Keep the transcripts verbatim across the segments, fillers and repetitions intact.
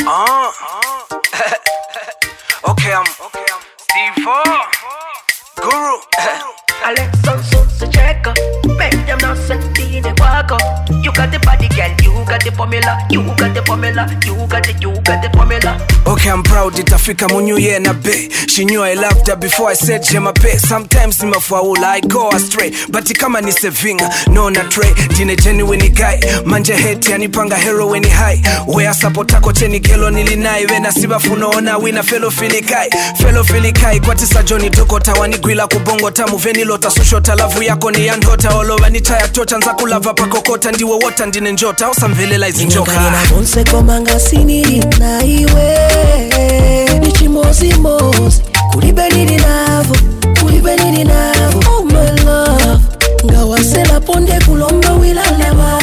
Uh. Okay, I'm okay, I'm Steve Guru. Alexa so checker. Make them not send the walk up. You got the body, girl. You got the formula. You got the formula. You got the, you got the formula. Okay, I'm proud itafika mu new year na be. She knew I loved her before I said she my pay. Sometimes nimefaula I go astray, but kama ni sevinga no na tray. Dine genuine guy manje hate yanipanga heroin high. Where support ako cheni kelo nilinai wena siba funoona wina fellow filikai fellow filikai kwa tisa Johnny toko tawani gwila kubongo tamu veni lota susho talavu yako ni yandota olowa ni taya tocha nza kulava pakokota ndiwo wota ndine njota osamvelela izinjoka Nina bonse komanga siniri na iwe Nichimozi mozi Kulibe nini navo Kulibe nini navo Oh my love Ngawasela ponde kulomba wila lava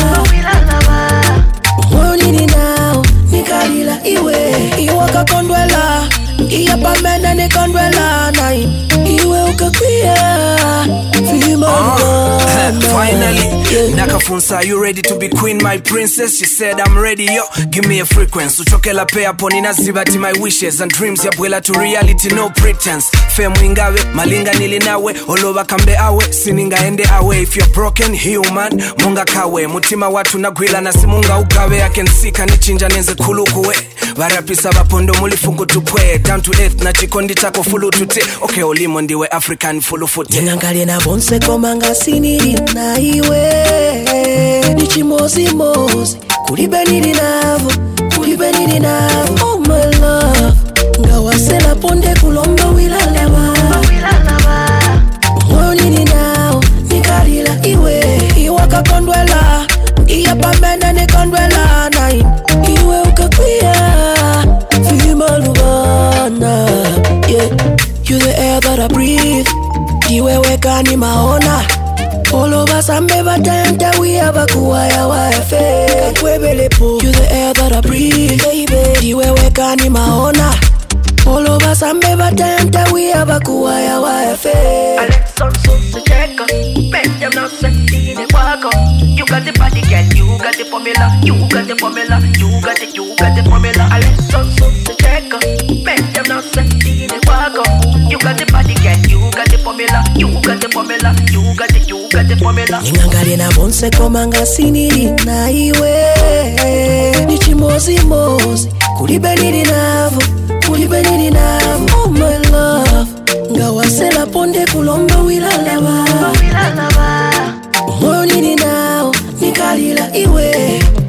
Moyo nini nao Nikalila iwe Iwaka kondwela Iya pamenda ni kondwela Nai Iwe ukakwia Fima uh, Finally yeah. Nakafunsa, you ready to be queen, my princess? She said I'm ready, yo, give me a frequency. Uchokela pay upon inazibati my wishes and dreams ya bwela to reality, no pretense. Fame ingawe, malinga nilinawe, oloba kambe awe, sininga ende awe. If you're broken, human, munga kawe. Mutima watu nagwila na simunga ugawe. I can see kanichinja nenze kulukuwe. Varapisa vapondo mulifungu tupwe. Down to earth na chikondi chako fulu tute. Okay, olimo ndiwe African fulu fute. Nyangali na bonse komanga siniri na iwe Nichimozi mozi Kulibe nini navo Kulibe nini navo Oh my love Ngawasela ponde kulomba wila lava Moyo nini nao Nikalila iwe Iwaka kondwela Iya pamenda ni kondwela Nai Iwe ukakwia Fima lugana Yeah You the air that I breathe Iwe weka ni maona All of us are never tenta we have a kuaya wafe Kakwebelepo You the air that I breathe baby Iwe weka ni maona All of us are never tenta we have a kuaya wafe Alexa so checker. Make them not send the walk up. You got the body, girl. You got the formula. You got the formula. You got the, you got the formula. Alexa so checker. Make them not send the walk up. You got the body, girl. You got the formula. You got the formula. You got the, you got the formula. Ningangali na bonse komanga siniri na iwe Nichimozi mozi Kulibe nini navo Kulibe nini navo Oh my love Ngawasela ponde kulomba wila lava Moyo nini nao Nikalila iwe